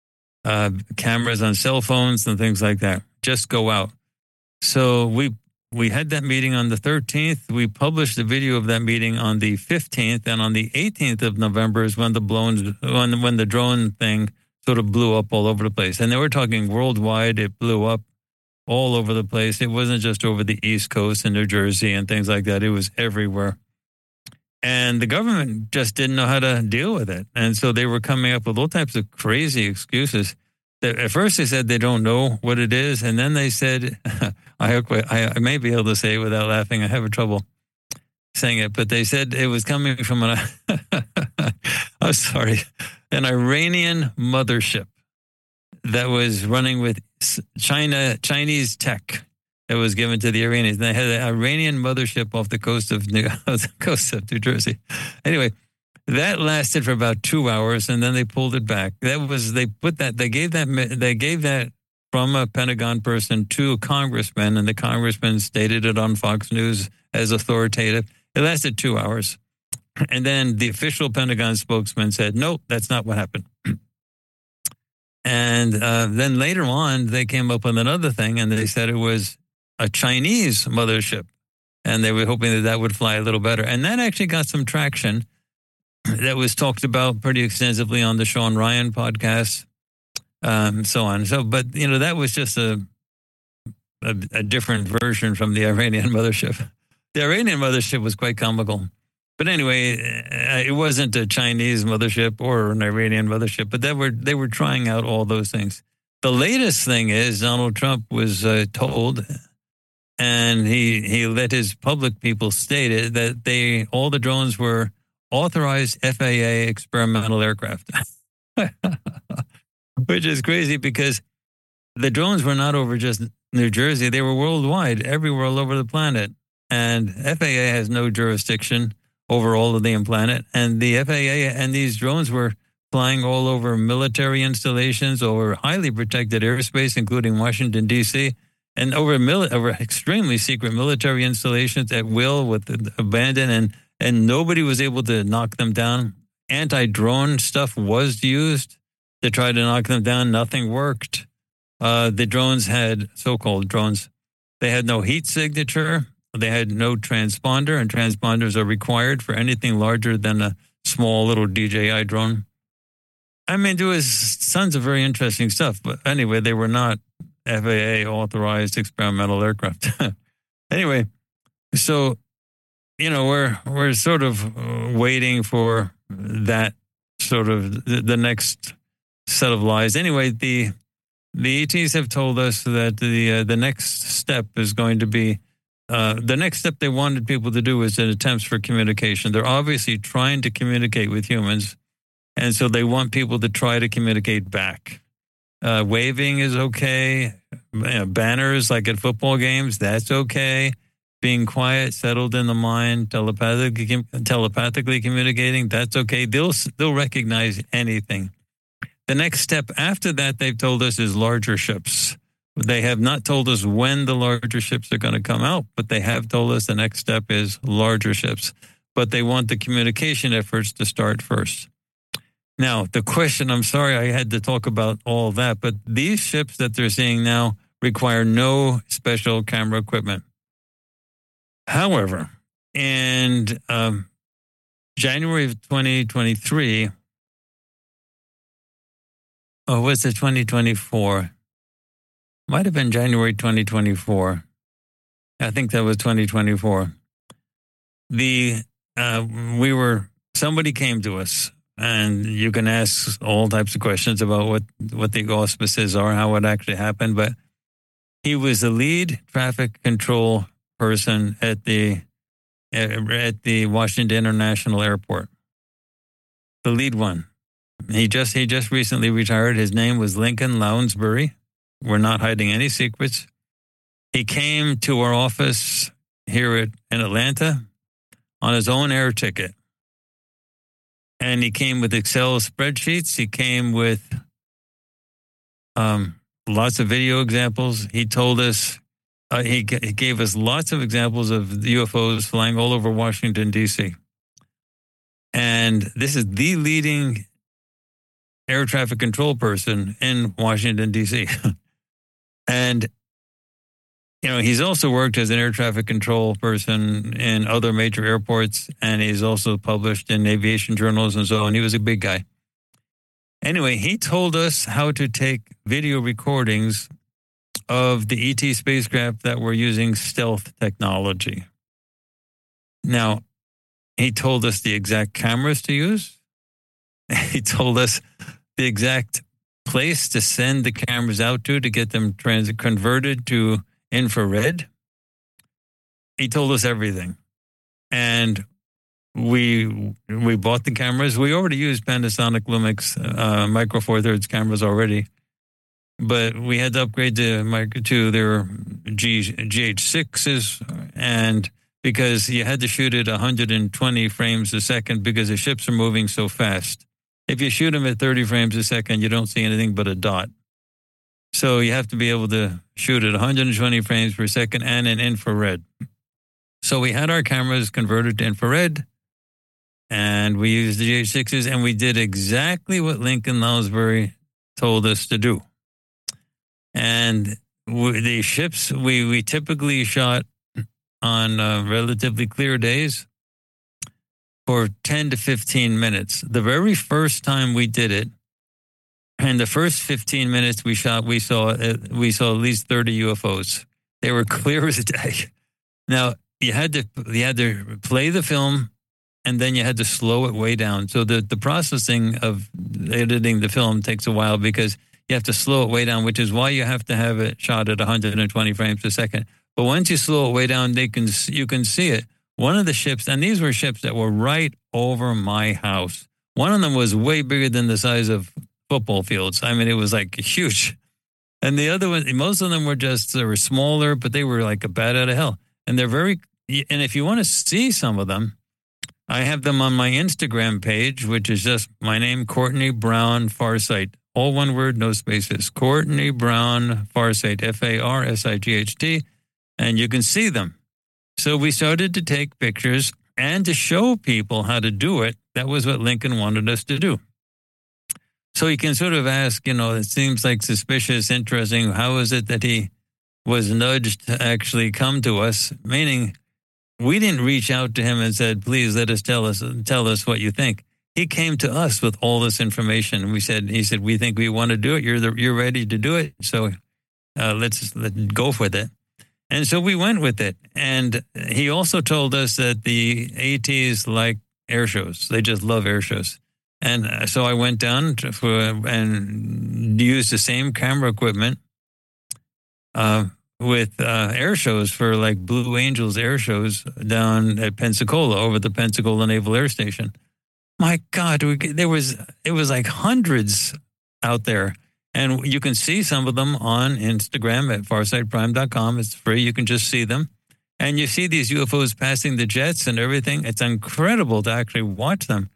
Uh, cameras on cell phones and things like that. Just go out. So we we had that meeting on the thirteenth. We published a video of that meeting on the fifteenth, and on the eighteenth of November is when the blown, when when the drone thing sort of blew up all over the place. And they were talking worldwide. It blew up all over the place. It wasn't just over the East Coast and New Jersey and things like that. It was everywhere. And the government just didn't know how to deal with it. And so they were coming up with all types of crazy excuses. At first they said they don't know what it is. And then they said, I hope I, I may be able to say it without laughing. I have trouble saying it, but they said it was coming from an, I'm sorry, an Iranian mothership that was running with China, Chinese tech that was given to the Iranians. They had an Iranian mothership off the coast of New, the coast of New Jersey. Anyway, that lasted for about two hours, and then they pulled it back. That was they put that they gave that they gave that from a Pentagon person to a congressman, and the congressman stated it on Fox News as authoritative. It lasted two hours, and then the official Pentagon spokesman said, "Nope, that's not what happened." And uh, then later on, they came up with another thing, and they said it was a Chinese mothership, and they were hoping that that would fly a little better. And that actually got some traction. That was talked about pretty extensively on the Sean Ryan podcast, um, so on. So, but you know, that was just a, a a different version from the Iranian mothership. The Iranian mothership was quite comical, but anyway, it wasn't a Chinese mothership or an Iranian mothership. But they were they were trying out all those things. The latest thing is Donald Trump was uh, told, and he he let his public people state it, that they all the drones were authorized F A A experimental aircraft, which is crazy because the drones were not over just New Jersey. They were worldwide, everywhere, all over the planet. And F A A has no jurisdiction over all of the planet. And the F A A and these drones were flying all over military installations, over highly protected airspace, including Washington, D C, and over, mili- over extremely secret military installations at will with abandoned and And nobody was able to knock them down. Anti-drone stuff was used to try to knock them down. Nothing worked. Uh, the drones had, so-called drones, they had no heat signature. They had no transponder, and transponders are required for anything larger than a small little D J I drone. I mean, there was tons of very interesting stuff. But anyway, they were not F A A-authorized experimental aircraft. Anyway, so... You know, we're we're sort of waiting for that sort of the next set of lies. Anyway, the the E Ts have told us that the uh, the next step is going to be uh, the next step they wanted people to do is an attempts for communication. They're obviously trying to communicate with humans, and so they want people to try to communicate back. Uh, waving is okay. You know, banners like at football games, that's okay. Being quiet, settled in the mind, telepathically, telepathically communicating, that's okay. They'll, they'll recognize anything. The next step after that, they've told us, is larger ships. They have not told us when the larger ships are going to come out, but they have told us the next step is larger ships. But they want the communication efforts to start first. Now, the question, I'm sorry I had to talk about all that, but these ships that they're seeing now require no special camera equipment. However, in um, January of twenty twenty-three, or was it twenty twenty-four? Might have been January twenty twenty-four. I think that was twenty twenty-four. The uh, we were somebody came to us, and you can ask all types of questions about what what the auspices are, how it actually happened. But he was the lead traffic control person at the at the Washington International Airport, the lead one. He just he just recently retired. His name was Lincoln Lounsbury. We're not hiding any secrets. He came to our office here at, in Atlanta on his own air ticket, and he came with Excel spreadsheets. He came with um, lots of video examples. He told us. Uh, he, g- he gave us lots of examples of U F Os flying all over Washington, D C. And this is the leading air traffic control person in Washington, D C. And you know, he's also worked as an air traffic control person in other major airports, and he's also published in aviation journals and so on. He was a big guy. Anyway, he told us how to take video recordings of the E T spacecraft that were using stealth technology. Now, he told us the exact cameras to use. He told us the exact place to send the cameras out to to get them trans- converted to infrared. He told us everything. And we we bought the cameras. We already used Panasonic Lumix uh, Micro Four Thirds cameras already, but we had to upgrade to, to their G, G H sixes, and because you had to shoot it one hundred twenty frames a second because the ships are moving so fast. If you shoot them at thirty frames a second, you don't see anything but a dot. So you have to be able to shoot at one hundred twenty frames per second and in infrared. So we had our cameras converted to infrared, and we used the G H sixes, and we did exactly what Lincoln Lounsbury told us to do. And we, the ships, we, we typically shot on uh, relatively clear days for ten to fifteen minutes. The very first time we did it, in the first fifteen minutes we shot, we saw uh, we saw at least thirty U F Os. They were clear as day. Now, you had to you had to play the film, and then you had to slow it way down. So the, the processing of editing the film takes a while because you have to slow it way down, which is why you have to have it shot at one hundred twenty frames a second. But once you slow it way down, they can you can see it. One of the ships, and these were ships that were right over my house. One of them was way bigger than the size of football fields. I mean, it was like huge. And the other one, most of them were just, they were smaller, but they were like a bat out of hell. And they're very, and if you want to see some of them, I have them on my Instagram page, which is just my name, Courtney Brown Farsight. All one word, no spaces. Courtney Brown Farsight, F A R S I G H T. And you can see them. So we started to take pictures and to show people how to do it. That was what Lincoln wanted us to do. So you can sort of ask, you know, it seems like suspicious, interesting. How is it that he was nudged to actually come to us? Meaning, we didn't reach out to him and said, please let us tell us, tell us what you think. He came to us with all this information. We said, he said, we think we want to do it. You're the, you're ready to do it. So uh, let's let go with it. And so we went with it. And he also told us that the ATs like air shows. They just love air shows. And so I went down to, for, and used the same camera equipment uh, with uh, air shows for like Blue Angels air shows down at Pensacola, over the Pensacola Naval Air Station. My God, we, there was it was like hundreds out there. And you can see some of them on Instagram at farsight prime dot com. It's free. You can just see them. And you see these U F Os passing the jets and everything. It's incredible to actually watch them.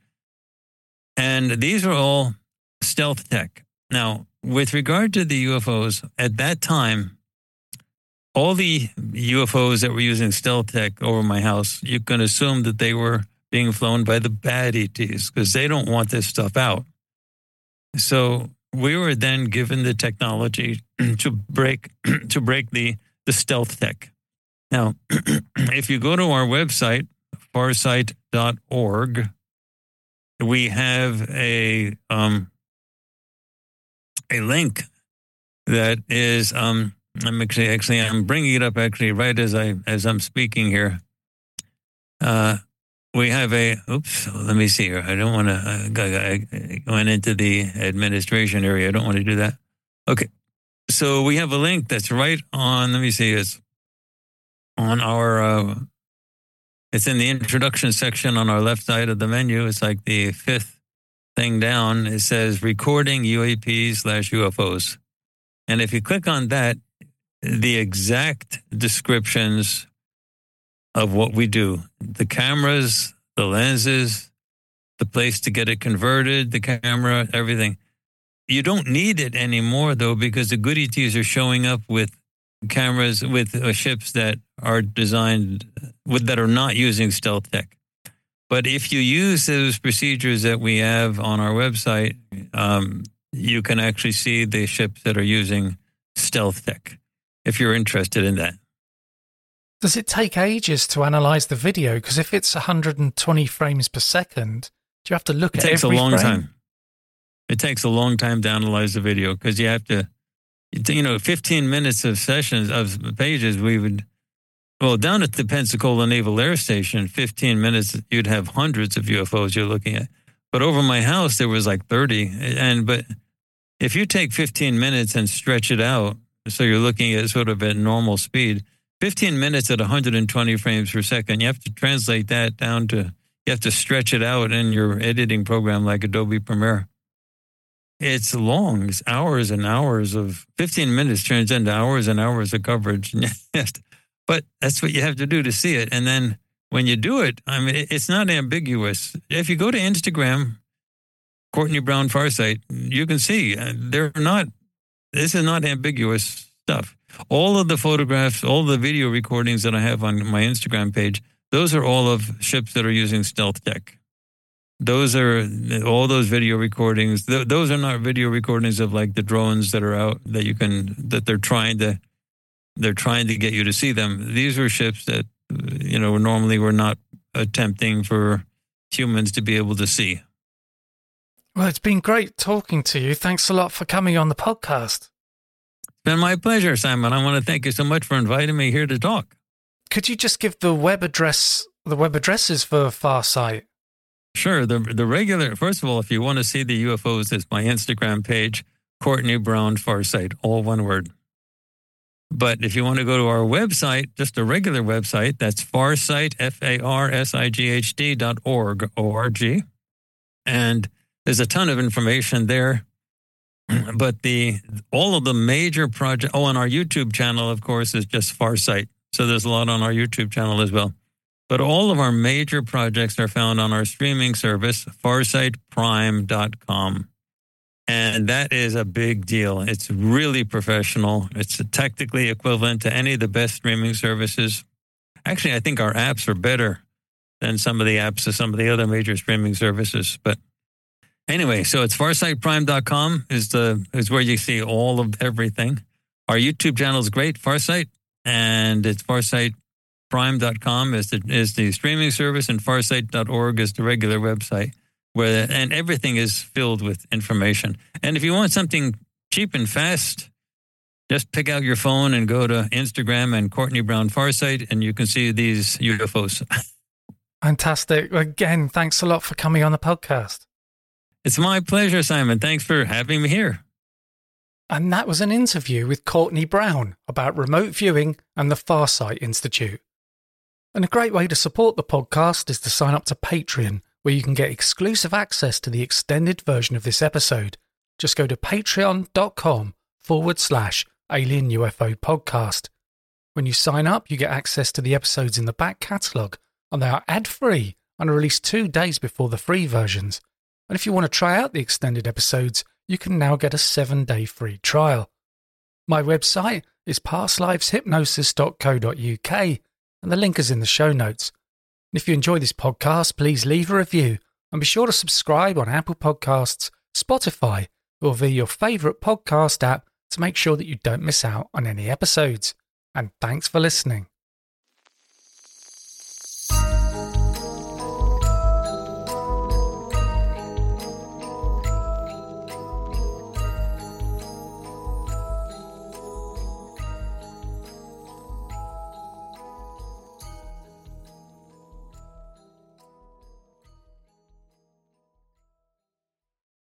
And these are all stealth tech. Now, with regard to the U F Os, at that time, all the U F Os that were using stealth tech over my house, you can assume that they were being flown by the bad E Ts because they don't want this stuff out. So we were then given the technology to break to break the, the stealth tech. Now, if you go to our website, farsight dot org, we have a um, a link that is. Um, I'm actually actually I'm bringing it up actually right as I as I'm speaking here. Uh, we have a. Oops. Let me see here. I don't want to. I, I went into the administration area. I don't want to do that. Okay. So we have a link that's right on. Let me see. It's on our. Uh, it's in the introduction section on our left side of the menu. It's like the fifth thing down. It says recording U A Ps slash U F Os, and if you click on that, the exact descriptions of what we do, the cameras, the lenses, the place to get it converted, the camera, everything. You don't need it anymore, though, because the good E Ts are showing up with cameras, with uh, ships that are designed, with that are not using stealth tech. But if you use those procedures that we have on our website, um, you can actually see the ships that are using stealth tech, if you're interested in that. Does it take ages to analyze the video? Because if it's one hundred twenty frames per second, do you have to look it at takes every a long frame? time. It takes a long time to analyze the video because you have to, you know, fifteen minutes of sessions of pages. We would, well, down at the Pensacola Naval Air Station, fifteen minutes, you'd have hundreds of U F Os you're looking at. But over my house, there was like thirty. And, but if you take fifteen minutes and stretch it out, so you're looking at sort of at normal speed, fifteen minutes at one hundred twenty frames per second, you have to translate that down to, you have to stretch it out in your editing program like Adobe Premiere. It's long. It's hours and hours of, fifteen minutes turns into hours and hours of coverage. But that's what you have to do to see it. And then when you do it, I mean, it's not ambiguous. If you go to Instagram, Courtney Brown Farsight, you can see they're not, this is not ambiguous stuff. All of the photographs, all the video recordings that I have on my Instagram page, those are all of ships that are using stealth tech. Those are all those video recordings. Th- those are not video recordings of like the drones that are out that you can, that they're trying to, they're trying to get you to see them. These were ships that, you know, normally we're not attempting for humans to be able to see. Well, it's been great talking to you. Thanks a lot for coming on the podcast. It's been my pleasure, Simon. I want to thank you so much for inviting me here to talk. Could you just give the web address, the web addresses for Farsight? Sure. The the regular, first of all, if you want to see the U F Os, it's my Instagram page, Courtney Brown Farsight, all one word. But if you want to go to our website, just a regular website, that's Farsight, F A R S I G H T dot org, O R G. And there's a ton of information there. But the all of the major projects, oh, and our YouTube channel, of course, is just Farsight. So there's a lot on our YouTube channel as well. But all of our major projects are found on our streaming service, farsight prime dot com. And that is a big deal. It's really professional. It's technically equivalent to any of the best streaming services. Actually, I think our apps are better than some of the apps of some of the other major streaming services. But anyway, so it's farsight prime dot com is the is where you see all of everything. Our YouTube channel is great, Farsight, and it's farsight prime dot com is the is the streaming service, and farsight dot org is the regular website, where and everything is filled with information. And if you want something cheap and fast, just pick out your phone and go to Instagram and Courtney Brown Farsight, and you can see these U F Os. Fantastic. Again, thanks a lot for coming on the podcast. It's my pleasure, Simon. Thanks for having me here. And that was an interview with Courtney Brown about remote viewing and the Farsight Institute. And a great way to support the podcast is to sign up to Patreon, where you can get exclusive access to the extended version of this episode. Just go to patreon.com forward slash alien U F O podcast. When you sign up, you get access to the episodes in the back catalogue, and they are ad-free and are released two days before the free versions. And if you want to try out the extended episodes, you can now get a seven-day free trial. My website is past lives hypnosis dot co dot uk, and the link is in the show notes. And if you enjoy this podcast, please leave a review and be sure to subscribe on Apple Podcasts, Spotify, or via your favourite podcast app to make sure that you don't miss out on any episodes. And thanks for listening.